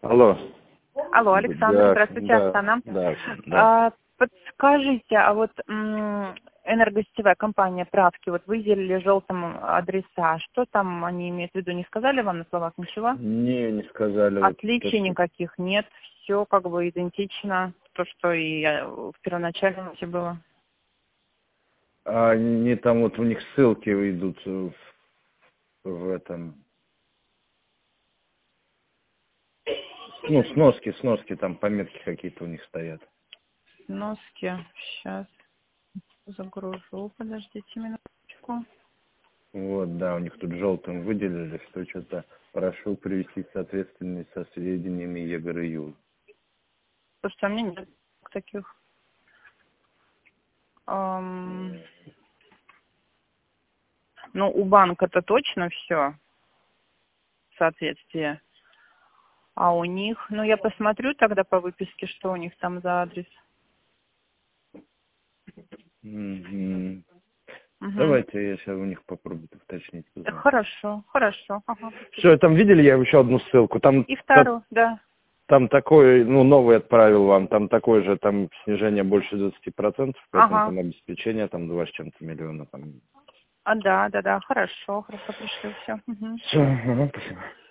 Алло. Алло, Александр, Да, здравствуйте, да, Оксана. да. Подскажите, а вот энергосетевая компания «Правки», вот выделили желтым адреса, что там они имеют в виду, не сказали вам на словах ничего? Не сказали. Отличий Вот, никаких нет, все как бы идентично, то, что и в первоначальном было. они там вот у них ссылки идут в этом. Ну, сноски, там пометки какие-то у них стоят. Носки, сейчас загружу, подождите минуточку. Вот, да, у них тут желтым выделили, что что-то прошу привести соответственные со сведениями ЕГРЮ. Слушайте, у меня нет таких. Ну, у банка-то точно все в соответствии. А у них, ну, я посмотрю тогда по выписке, что у них там за адрес. Мгм. Угу. Давайте я сейчас у них попробую уточнить. Хорошо, хорошо. Ага. Все, там видели, я еще одну ссылку. И вторую, да. Там такой, ну, новый отправил вам, там такое же, там снижение больше 20%, поэтому Ага. там обеспечение, там 2 с чем-то миллиона. Там. Да, хорошо, пришлю все. Угу. Все, спасибо.